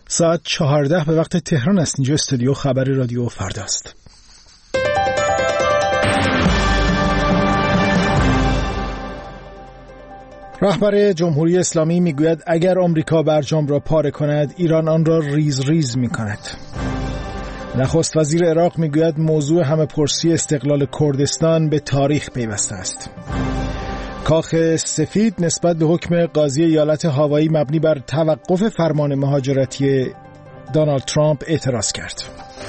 ساعت 14 به وقت تهران است. اینجا استودیو خبر رادیو فردا است. رهبر جمهوری اسلامی میگوید اگر آمریکا برجام را پاره کند، ایران آن را ریز ریز میکند. نخست وزیر عراق میگوید موضوع همه پرسی استقلال کردستان به تاریخ پیوسته است. کاخ سفید نسبت به حکم قاضی ایالت هاوایی مبنی بر توقف فرمان مهاجرتی دونالد ترامپ اعتراض کرد.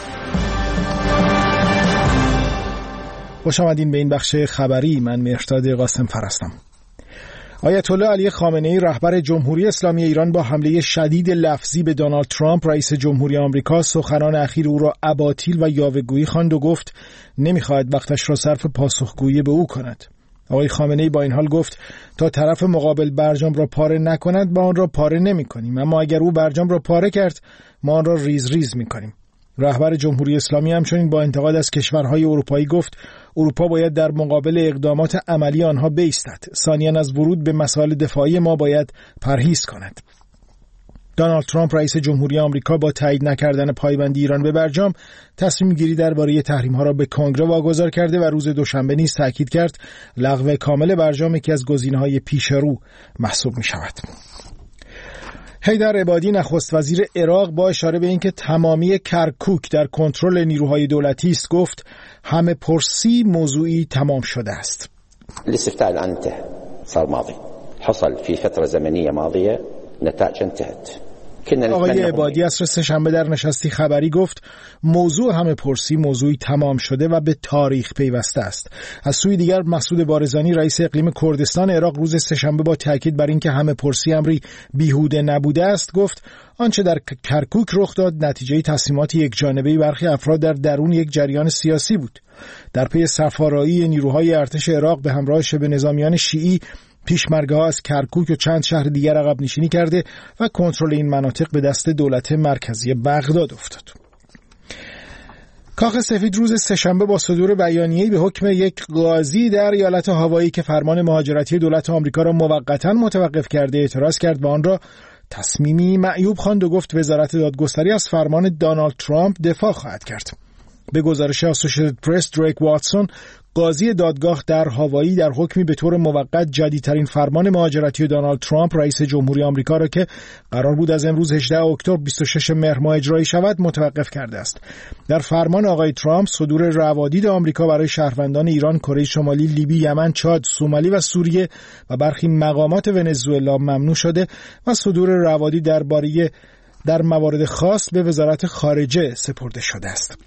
خوش آمدین به این بخش خبری. من مهرداد قاسم هستم. آیت الله علی خامنه‌ای رهبر جمهوری اسلامی ایران با حمله شدید لفظی به دونالد ترامپ رئیس جمهوری آمریکا سخنان اخیر او را اباطیل و یاوه‌گویی خواند و گفت نمی‌خواهد وقتش را صرف پاسخگویی به او کند. آقای خامنه‌ای با این حال گفت تا طرف مقابل برجام را پاره نکند ما آن را پاره نمی‌کنیم، اما اگر او برجام را پاره کرد ما آن را ریز ریز می‌کنیم. رهبر جمهوری اسلامی همچنین با انتقاد از کشورهای اروپایی گفت اروپا باید در مقابل اقدامات عملی آنها بایستد. ثانیاً از ورود به مسائل دفاعی ما باید پرهیز کند. دونالد ترامپ رئیس جمهوری آمریکا با تایید نکردن پایبندی ایران به برجام تصمیم گیری درباره تحریم‌ها را به کنگره واگذار کرده و روز دوشنبه نیز تاکید کرد لغو کامل برجام یکی از گزینه‌های پیش رو محسوب می‌شود. حیدر عبادی نخست وزیر عراق با اشاره به اینکه تمامی کرکوک در کنترل نیروهای دولتی است گفت همه پرسی موضوعی تمام شده است. الاستفتاء الان انتهى صار ماضي حصل في فتره زمنيه ماضيه نتائج انتهت. آقای عبادی عصر سه‌شنبه در نشستی خبری گفت موضوع همه پرسی موضوعی تمام شده و به تاریخ پیوسته است. از سوی دیگر مسعود بارزانی رئیس اقلیم کردستان عراق روز سه‌شنبه با تاکید بر اینکه همه پرسی امری بیهوده نبوده است گفت آنچه در کرکوک رخ داد نتیجه تصمیمات یکجانبه‌ای برخی افراد در درون یک جریان سیاسی بود. در پی صف‌آرایی نیروهای ارتش عراق به همراه شبه نظامیان شیعی پیشمرگه‌ها از کرکوک و چند شهر دیگر عقب نشینی کرده و کنترل این مناطق به دست دولت مرکزی بغداد افتاد. کاخ سفید روز سه‌شنبه با صدور بیانیه‌ای به حکم یک قاضی در ایالت هاوایی که فرمان مهاجرتی دولت آمریکا را موقتاً متوقف کرده اعتراض کرد و آن را تصمیمی معیوب خواند و گفت وزارت دادگستری از فرمان دونالد ترامپ دفاع خواهد کرد. به گزارش اسوسییتد پرس دریک واتسون قاضی دادگاه در هاوایی در حکمی به طور موقت جدیدترین فرمان مهاجرتی دونالد ترامپ رئیس جمهوری آمریکا را که قرار بود از امروز 18 اکتبر 26 مهر ماه اجرایی شود متوقف کرده است. در فرمان آقای ترامپ صدور روادید آمریکا برای شهروندان ایران، کره شمالی، لیبی، یمن، چاد، سومالی و سوریه و برخی مقامات ونزوئلا ممنوع شده و صدور روادید در موارد خاص به وزارت خارجه سپرده شده است.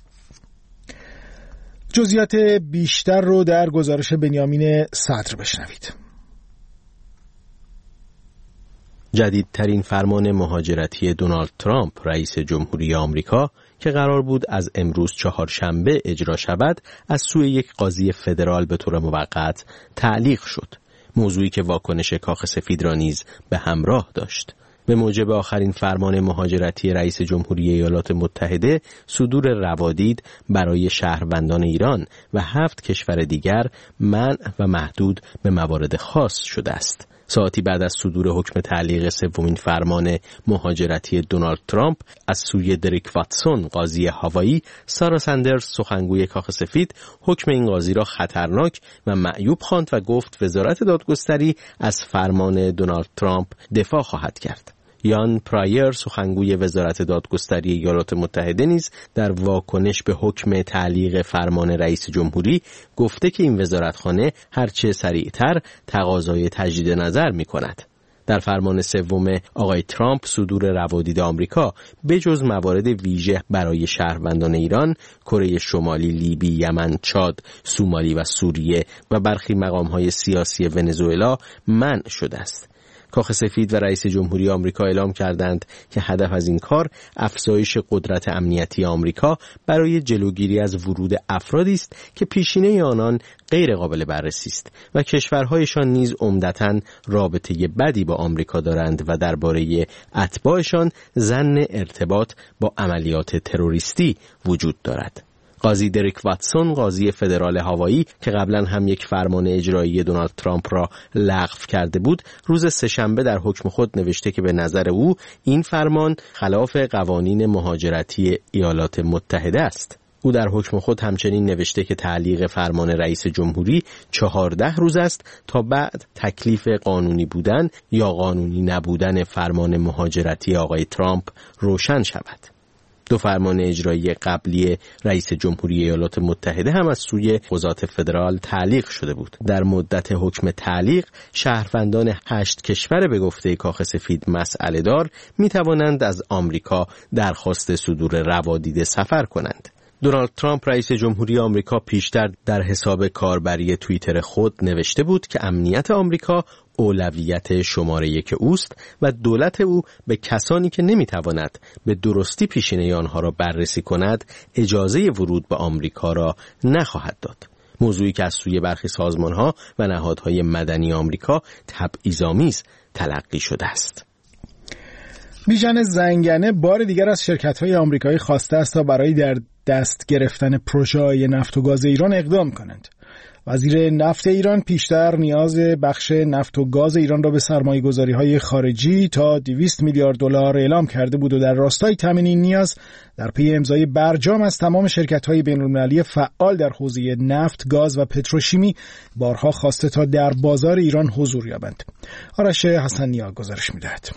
جزئیات بیشتر رو در گزارش بنیامین صدر بشنوید. جدیدترین فرمان مهاجرتی دونالد ترامپ رئیس جمهوری آمریکا که قرار بود از امروز چهارشنبه اجرا شود از سوی یک قاضی فدرال به طور موقت تعلیق شد، موضوعی که واکنش کاخ سفید را نیز به همراه داشت. به موجب آخرین فرمان مهاجرتی رئیس جمهوری ایالات متحده، صدور روادید برای شهروندان ایران و 7 کشور دیگر منع و محدود به موارد خاص شده است. ساعتی بعد از صدور حکم تعلیق سومین فرمان مهاجرتی دونالد ترامپ از سوی دریک واتسون قاضی هاوایی، سارا سندرز سخنگوی کاخ سفید حکم این قاضی را خطرناک و معیوب خواند و گفت وزارت دادگستری از فرمان دونالد ترامپ دفاع خواهد کرد. یان پرایر سخنگوی وزارت دادگستری ایالات متحده نیز در واکنش به حکم تعلیق فرمان رئیس جمهوری گفته که این وزارتخانه هرچه سریعتر تقاضای تجدید نظر می کند. در فرمان سوم آقای ترامپ صدور روادید آمریکا به جز موارد ویژه برای شهروندان ایران، کره شمالی، لیبی، یمن، چاد، سومالی و سوریه و برخی مقام‌های سیاسی ونزوئلا منع شده است. کاخ سفید و رئیس جمهوری آمریکا اعلام کردند که هدف از این کار افزایش قدرت امنیتی آمریکا برای جلوگیری از ورود افرادی است که پیشینه آنان غیر قابل بررسی است و کشورهایشان نیز عمدتاً رابطه بدی با آمریکا دارند و درباره اتباعشان ظن ارتباط با عملیات تروریستی وجود دارد. قاضی دریک واتسون، قاضی فدرال هاوایی که قبلا هم یک فرمان اجرایی دونالد ترامپ را لغو کرده بود، روز سه‌شنبه در حکم خود نوشته که به نظر او این فرمان خلاف قوانین مهاجرتی ایالات متحده است. او در حکم خود همچنین نوشته که تعلیق فرمان رئیس جمهوری 14 روز است تا بعد تکلیف قانونی بودن یا قانونی نبودن فرمان مهاجرتی آقای ترامپ روشن شود. 2 فرمان اجرایی قبلی رئیس جمهوری ایالات متحده هم از سوی قضات فدرال تعلیق شده بود. در مدت حکم تعلیق، شهروندان 8 کشور به گفته کاخ سفید مسئله دار می توانند از آمریکا درخواست صدور روادید سفر کنند. دونالد ترامپ رئیس جمهوری آمریکا پیشتر در حساب کاربری توییتر خود نوشته بود که امنیت آمریکا اولویت شماره 1 اوست و دولت او به کسانی که نمیتواند به درستی پیشینه آنها را بررسی کند اجازه ورود به آمریکا را نخواهد داد. موضوعی که از سوی برخی سازمانها و نهادهای مدنی آمریکا تبعیض‌آمیز تلقی شده است. بیژن زنگنه بار دیگر از شرکت‌های آمریکایی خواسته است تا برای در دست گرفتن پروژه‌های نفت و گاز ایران اقدام کنند. وزیر نفت ایران پیشتر نیاز بخش نفت و گاز ایران را به سرمایه‌گذاری‌های خارجی تا 200 میلیارد دلار اعلام کرده بود و در راستای تامین این نیاز در پی امضای برجام از تمام شرکت‌های بین‌المللی فعال در حوزه نفت، گاز و پتروشیمی بارها خواسته تا در بازار ایران حضور یابند. آرش حسنی‌ها گزارش می‌دهد.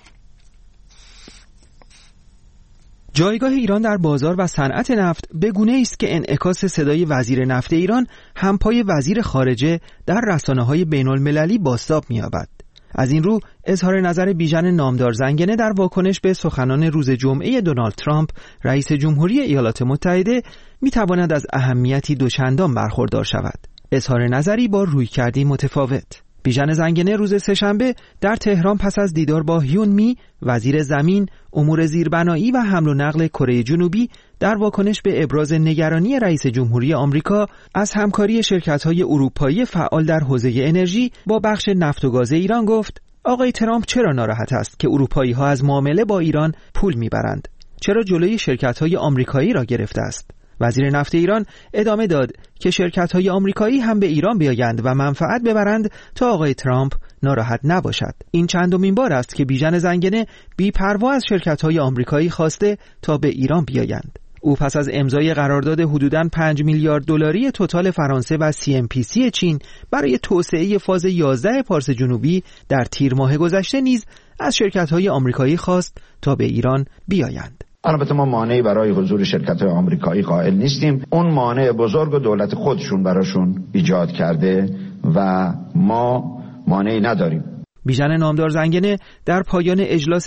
جایگاه ایران در بازار و صنعت نفت به گونه‌ای است که انعکاس صدای وزیر نفت ایران همپای وزیر خارجه در رسانه‌های بین‌المللی بازتاب می‌یابد. از این رو اظهار نظر بیژن نامدار زنگنه در واکنش به سخنان روز جمعه دونالد ترامپ رئیس جمهوری ایالات متحده می‌تواند از اهمیتی دوچندان برخوردار شود. اظهار نظری با رویکردی متفاوت. بیژن زنگنه روز سه‌شنبه در تهران پس از دیدار با هیون می، وزیر زمین، امور زیربنایی و حمل و نقل کره جنوبی، در واکنش به ابراز نگرانی رئیس جمهوری آمریکا از همکاری شرکت‌های اروپایی فعال در حوزه انرژی با بخش نفت و گاز ایران گفت: آقای ترامپ چرا ناراحت است که اروپایی‌ها از معامله با ایران پول می‌برند؟ چرا جلوی شرکت‌های آمریکایی را گرفته است؟ وزیر نفت ایران ادامه داد که شرکت‌های آمریکایی هم به ایران بیایند و منفعت ببرند تا آقای ترامپ ناراحت نباشد. این چندمین بار است که بیژن زنگنه بی‌پروا از شرکت‌های آمریکایی خواسته تا به ایران بیایند. او پس از امضای قرارداد حدوداً 5 میلیارد دلاری توتال فرانسه و CNPC چین برای توسعه فاز 11 پارس جنوبی در تیر ماه گذشته نیز از شرکت‌های آمریکایی خواست تا به ایران بیایند. البته ما مانعی برای حضور شرکت‌های آمریکایی قائل نیستیم. اون مانع بزرگ و دولت خودشون براشون ایجاد کرده و ما مانعی نداریم. بیژن نامدار زنگنه در پایان اجلاس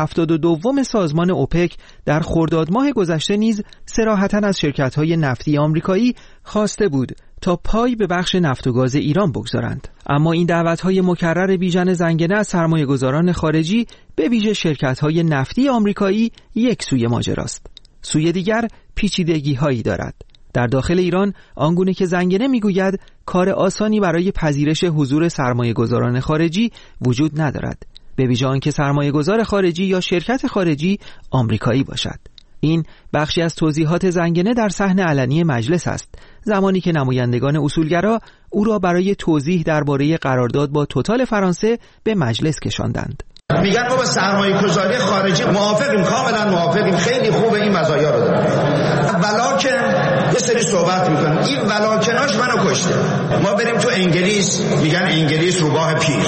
172 سازمان اوپک در خرداد ماه گذشته نیز صراحتاً از شرکت‌های نفتی آمریکایی خواسته بود تا پای به بخش نفت و گاز ایران بگذارند. اما این دعوت‌های مکرر بیژن زنگنه از سرمایه‌گذاران خارجی به ویژه شرکت‌های نفتی آمریکایی یک سوی ماجراست. سوی دیگر پیچیدگی‌هایی دارد. در داخل ایران آنگونه که زنگنه میگوید کار آسانی برای پذیرش حضور سرمایه‌گذاران خارجی وجود ندارد، به ویژه آنکه سرمایه‌گذار خارجی یا شرکت خارجی آمریکایی باشد. این بخشی از توضیحات زنگنه در صحن علنی مجلس است، زمانی که نمایندگان اصولگرا او را برای توضیح درباره قرارداد با توتال فرانسه به مجلس کشاندند. میگن ما با سرمایه‌گذاری خارجی موافقیم، کاملا موافقیم، خیلی خوبه، این مزایا رو داره. ولکن یه سری صحبت میکنیم، این ولکناش منو کشته. ما بریم تو انگلیس، میگن انگلیس روباه پیر.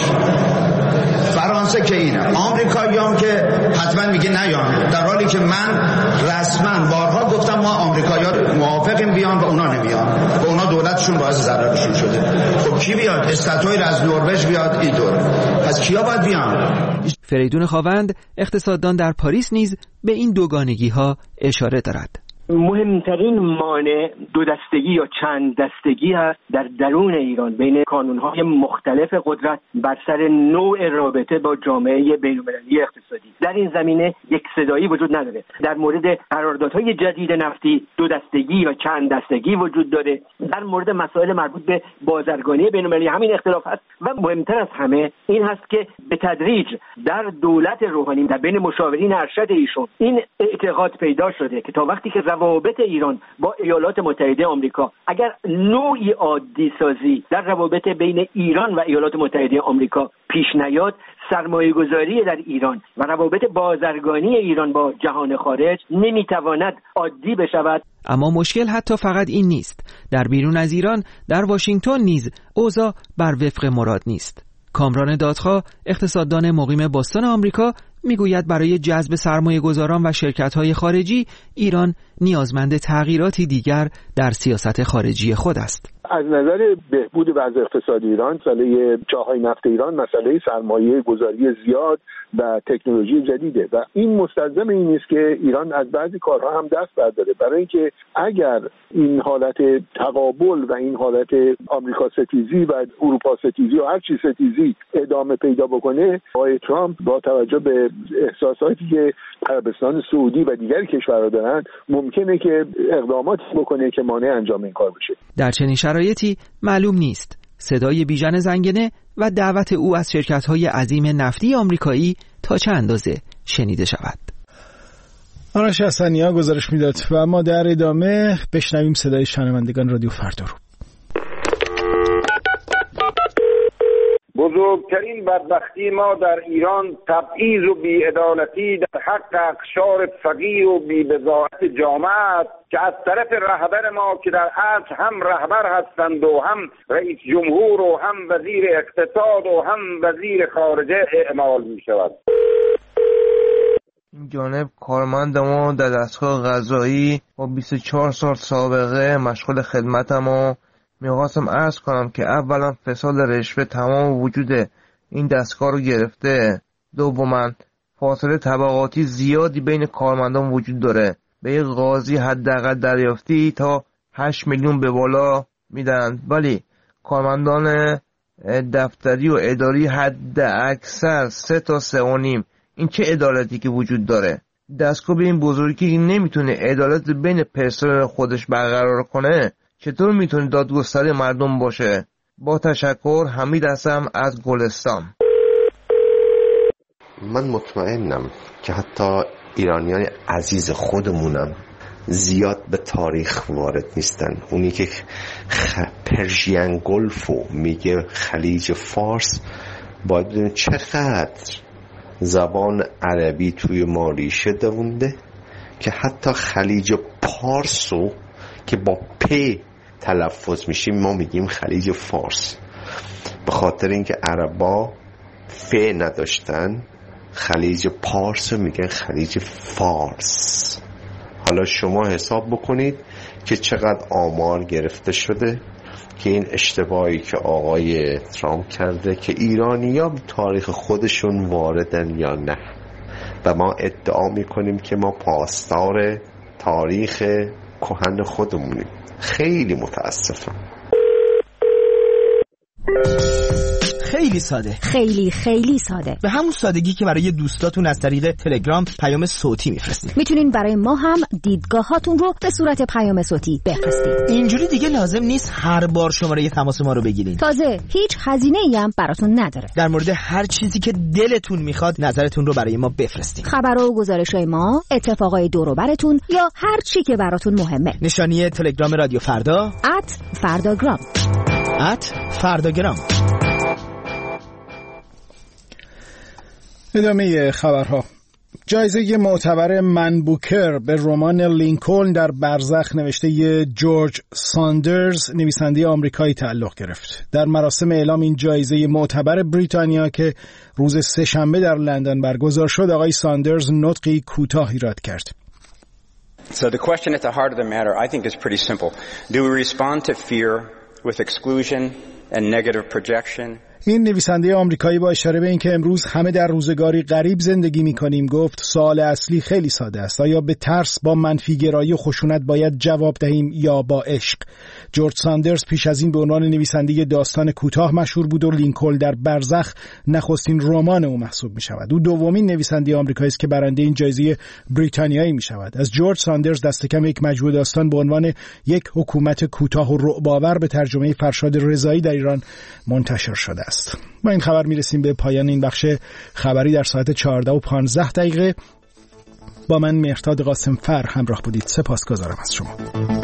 فرانسه که اینه، آمریکاییام که حتما میگه نیان، در حالی که من رسما بارها گفتم ما آمریکایی‌ها موافقیم بیان و اونا نمیان، و اونا دولتشون باعث ضررشون شده. خب کی بیاد؟ استاتویر از نروژ بیاد این دور، پس کیا باید بیان؟ فریدون خاوند اقتصاددان در پاریس نیز به این دوگانگی‌ها اشاره دارد. مهمترین مانع دو دستگی یا چند دستگی است در درون ایران بین کانونهای مختلف قدرت بر سر نوع رابطه با جامعه بین‌المللی اقتصادی. در این زمینه یک صدایی وجود نداره. در مورد قراردادهای جدید نفتی دو دستگی یا چند دستگی وجود داره. در مورد مسائل مربوط به بازرگانی بین‌المللی همین اختلاف هست و مهمتر از همه این هست که به تدریج در دولت روحانی در بین مشاورین ارشد ایشون این اعتقاد پیدا شده که تا وقتی که روابط ایران با ایالات متحده آمریکا اگر نوعی عادی سازی در روابط بین ایران و ایالات متحده آمریکا پیش نیاد، سرمایه گذاری در ایران و روابط بازرگانی ایران با جهان خارج نمیتواند عادی بشود. اما مشکل حتی فقط این نیست. در بیرون از ایران، در واشنگتن نیز اوضاع بر وفق مراد نیست. کامران دادخواه، اقتصاددان مقیم بوستون آمریکا، میگوید برای جذب سرمایه گذاران و شرکت‌های خارجی ایران نیازمند تغییراتی دیگر در سیاست خارجی خود است. از نظر بهبود وضع اقتصادی ایران، مسئله چاهای نفت ایران مسئله سرمایه گذاری زیاد و تکنولوژی جدیده و این مستلزم این است که ایران از بعضی کارها هم دست برداره، برای اینکه اگر این حالت تقابل و این حالت آمریکا ستیزی و اروپا ستیزی و هر چیز ستیزی ادامه پیدا بکنه، آقای ترامپ با توجه به احساساتی که عربستان سعودی و دیگر کشورها دارن ممکنه که اقداماتی بکنه که مانع انجام این کار بشه. در چنین شرایطی معلوم نیست صدای بیژن زنگنه و دعوت او از شرکت‌های عظیم نفتی آمریکایی تا چه اندازه شنیده شود. آرش حسنی‌ها گزارش میداد و ما در ادامه بشنویم صدای شنوندگان رادیو فردا رو. بزرگترین بدبختی ما در ایران تبعیض و بی‌عدالتی در حق اقشار فقیر و بی‌بضاعت جامعه است که از طرف رهبر ما که در اصل هم رهبر هستند و هم رئیس جمهور و هم وزیر اقتصاد و هم وزیر خارجه اعمال می شود. این جانب کارمند ما در دستگاه قضایی با 24 سال سابقه مشغول خدمتم و میخواستم عرض کنم که اولا فساد رشوه تمام وجود این دستگاه رو گرفته، دوما فاصله طبقاتی زیادی بین کارمندان وجود داره. به یک قاضی حداقل دریافتی تا 8 میلیون به بالا میدن، ولی کارمندان دفتری و اداری حد اکثر 3 تا 3.5. این چه عدالتی که وجود داره؟ دستگاه به این بزرگی نمیتونه عدالت بین پرسنل خودش برقرار کنه، چطور میتونه دادگستری مردم باشه؟ با تشکر، حمید هستم از گلستان. من مطمئنم که حتی ایرانیان عزیز خودمونم زیاد به تاریخ وارد نیستن. اونی که پرژین گلفو میگه خلیج فارس، باید بدونید چقدر زبان عربی توی ما ریشه دوونده که حتی خلیج پارسو که با پ تلفظ میشیم ما میگیم خلیج فارس، به خاطر اینکه عربا ف نداشتن خلیج پارس میگن خلیج فارس. حالا شما حساب بکنید که چقدر آمار گرفته شده که این اشتباهی که آقای ترامپ کرده که ایرانی‌ها به تاریخ خودشون واردن یا نه، و ما ادعا میکنیم که ما پاسدار تاریخ کهن خودمونیم. خیلی متاسفم. خیلی ساده، خیلی ساده، به همون سادگی که برای دوستاتون از طریق تلگرام پیام صوتی میفرستید. میتونین برای ما هم دیدگاهاتون رو به صورت پیام صوتی بفرستید. اینجوری دیگه لازم نیست هر بار شماره تماس ما رو بگیرین. تازه هیچ هزینه‌ای هم براتون نداره. در مورد هر چیزی که دلتون میخواد نظرتون رو برای ما بفرستید. خبرها و گزارش‌های ما، اتفاقای دور و براتون یا هر چی که براتون مهمه. نشانی تلگرام رادیو فردا @فرداگرام. @فرداگرام. ادامه خبرها. جایزه معتبر من بوکر به رمان لینکلن در برزخ نوشته جورج ساندرز نویسنده آمریکایی تعلق گرفت. در مراسم اعلام این جایزه معتبر بریتانیا که روز سه‌شنبه در لندن برگزار شد، آقای ساندرز نطقی کوتاه ایراد کرد. So the question at the heart of the matter, I think, is pretty simple. Do we respond to fear with exclusion and negative projection? این نویسنده آمریکایی با اشاره به اینکه امروز همه در روزگاری غریب زندگی می‌کنیم گفت سوال اصلی خیلی ساده است: آیا به ترس با منفی‌گرایی و خشونت باید جواب دهیم یا با عشق؟ جورج ساندرز پیش از این به عنوان نویسنده داستان کوتاه مشهور بود و لینکلن در برزخ نخستین رمان او محسوب می‌شود. او دومین نویسنده آمریکایی است که برنده این جایزه بریتانیایی می‌شود. از جورج ساندرز دست کم یک مجموعه داستان به عنوان یک حکومت کوتاه و رعب‌آور به ترجمه فرشاد رضایی در ایران منتشر شده است. با این خبر میرسیم به پایان این بخش خبری در ساعت 14:15. با من مهرداد قاسم فر همراه بودید. سپاسگزارم از شما.